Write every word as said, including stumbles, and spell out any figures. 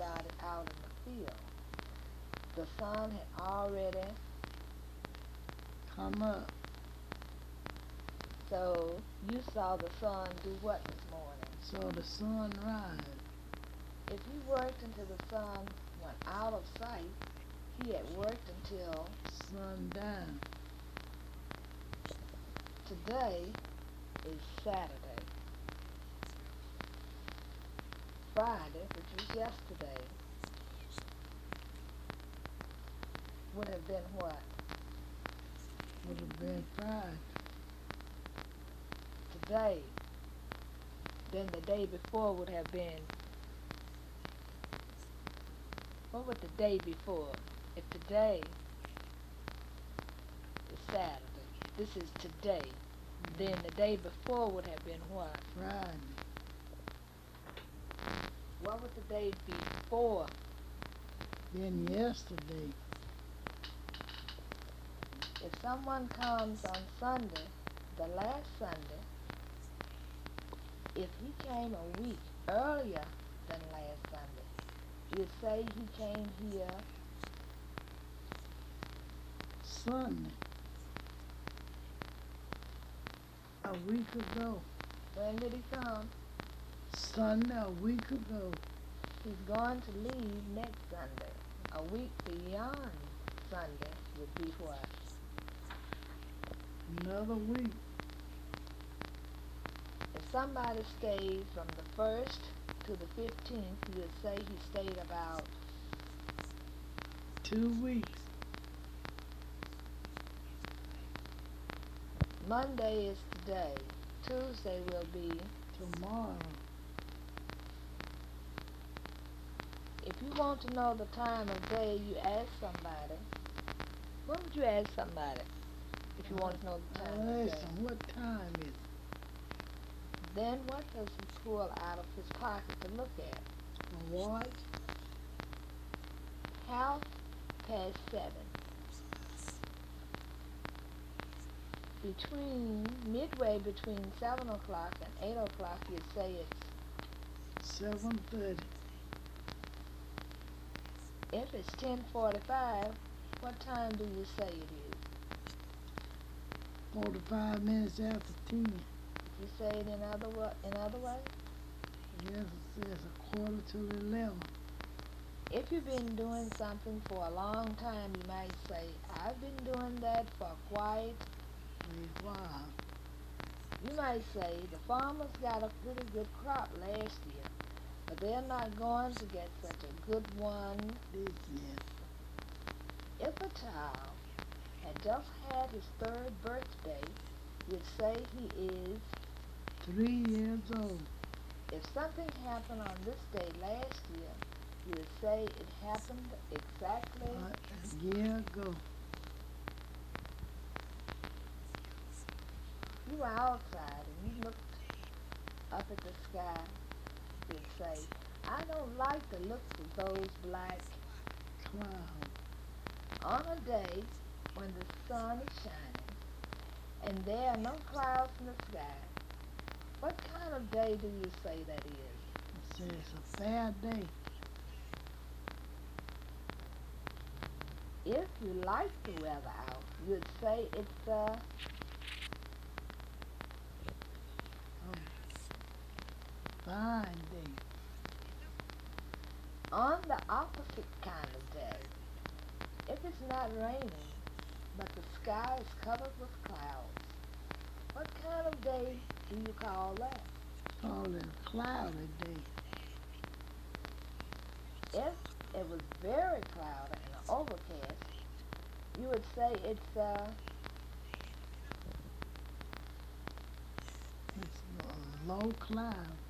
started out in the field. The sun had already come up. So you saw the sun do what this morning? Saw the sun rise. If he worked until the sun went out of sight, he had worked until sundown. Today is Saturday. Friday, which was yesterday, would have been what? Would have been Friday. Today, then the day before would have been, what would the day before? If today is Saturday, this is today, mm-hmm. Then the day before would have been what? Friday. What would the day before? Then yesterday. If someone comes on Sunday, the last Sunday, if he came a week earlier than last Sunday, you'd say he came here Sunday. A week ago. When did he come? Sunday, a week ago. He's going to leave next Sunday. A week beyond Sunday would be what? Another week. If somebody stayed from the first to the fifteenth, you would say he stayed about two weeks. Monday is today. Tuesday will be tomorrow. If you want to know the time of day, you ask somebody. What would you ask somebody if you want to know the time I of ask day? Him, what time is it? Then what does he pull out of his pocket to look at? A watch? Half past seven. Between, midway between seven o'clock and eight o'clock, you'd say it's seven thirty. If it's ten forty-five, what time do you say it is? forty-five minutes after ten. You say it in other wo- in other way? Yes, it says a quarter to eleven. If you've been doing something for a long time, you might say, I've been doing that for quite a while. You might say, the farmers got a pretty good crop last year, but they're not going to get such a good one this year. If a child had just had his third birthday, you'd say he is three years old. If something happened on this day last year, you would say it happened exactly uh, a year ago. You were outside and you looked up at the sky. You'd say, I don't like the looks of those black clouds. On a day when the sun is shining and there are no clouds in the sky, what kind of day do you say that is? It says it's a fair day. If you like the weather out, you'd say it's a fine day. On the opposite kind of day, if it's not raining, but the sky is covered with clouds, what kind of day do you call that? Call it a cloudy day. If it was very cloudy and overcast, you would say it's a it's a low cloud.